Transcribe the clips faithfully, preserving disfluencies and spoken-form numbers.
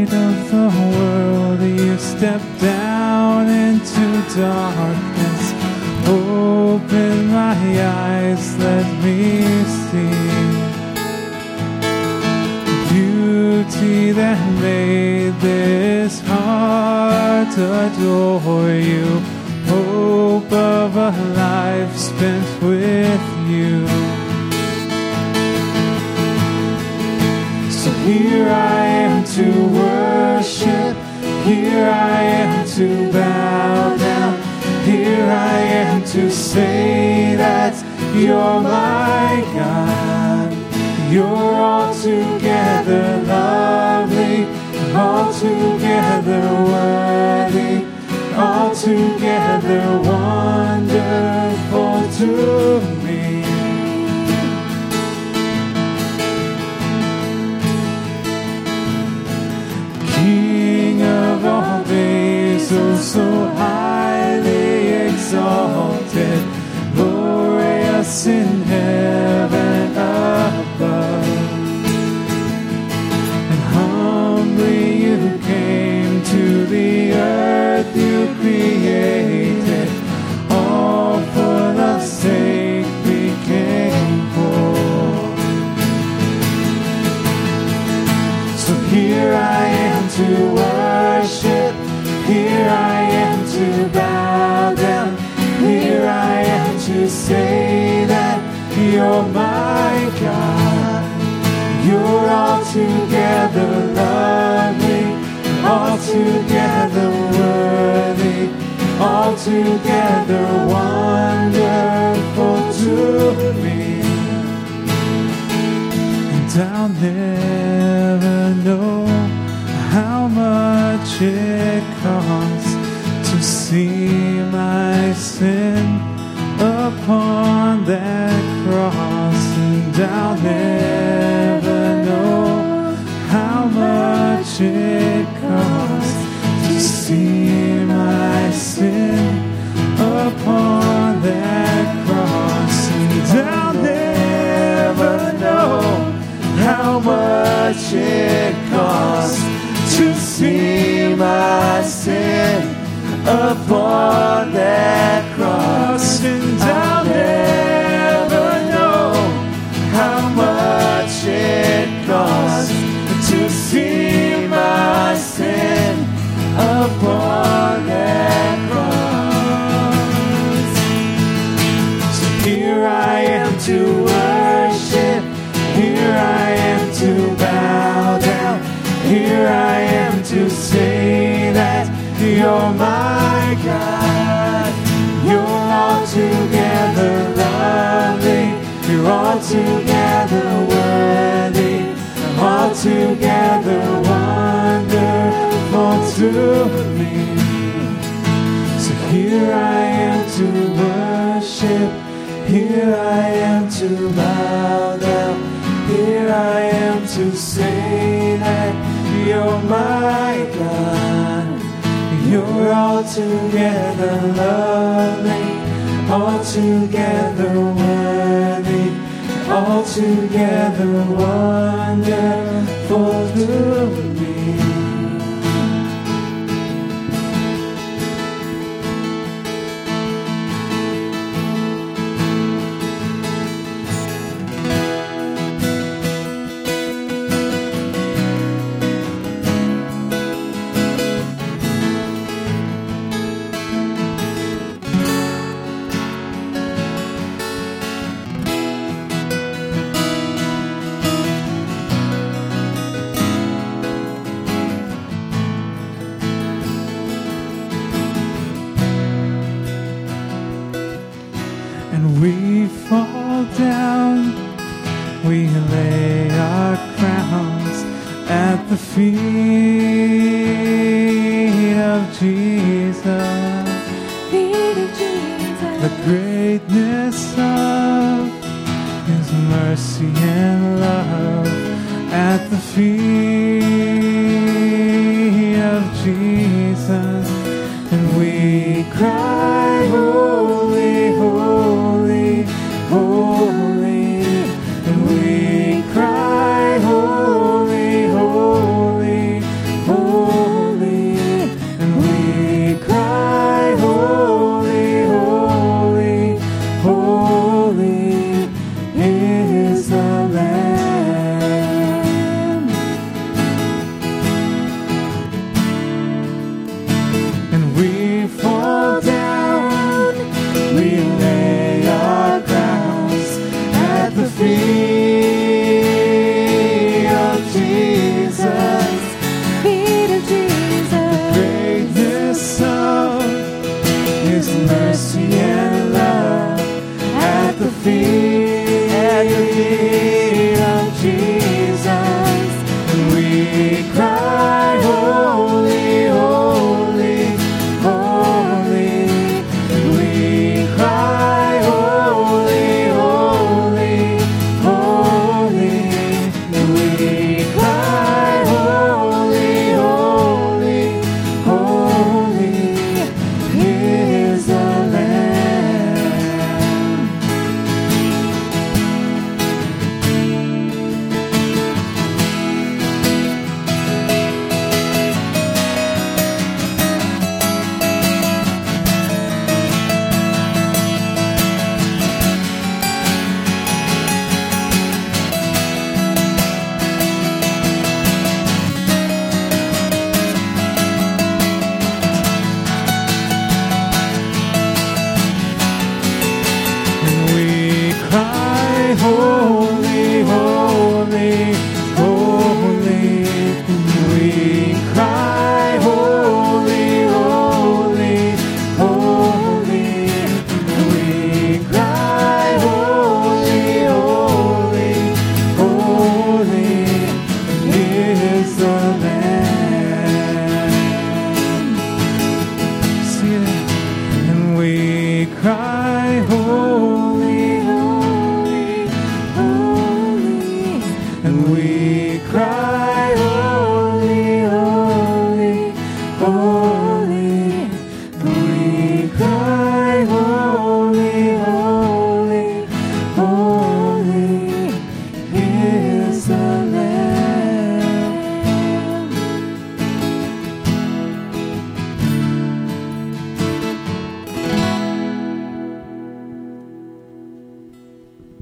light of the world, you stepped down into darkness. Open my eyes, let me see beauty that made this heart adore you. Hope of a life spent with you. So here I am to worship, here I am to bow down, here I am to say that you're my God. You're altogether lovely, altogether worthy, altogether wonderful to me. King of all days, oh so highly exalted, glorious in heaven above. And humbly you came to the earth you created, all for the sake became poor. So here I am to worship, here I am to bow down, here I am to say that you're my God. You're altogether lovely, altogether worthy, altogether wonderful to me. And I'll never know how much it costs to see my sin upon that cross. And I'll never know how much it costs to see my sin upon that cross. And I'll never know how much it costs to see my sin upon that cross. And I'll never know how much it costs to see my sin upon that cross. So here I am to worship, here I am to bow down, here I am to say that you're my God. You're altogether lovely, you're altogether worthy, altogether wonderful to me. So here I am to worship, here I am to bow down, here I am to say that you're my God. You're altogether lovely, altogether worthy, altogether wonderful to me. We fall down, we lay our crowns at the feet of Jesus. Feet of Jesus. The greatness of His mercy and love at the feet of Jesus. And we cry, holy, holy, holy, and we cry, holy, holy, holy.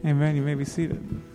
Amen. You may be seated.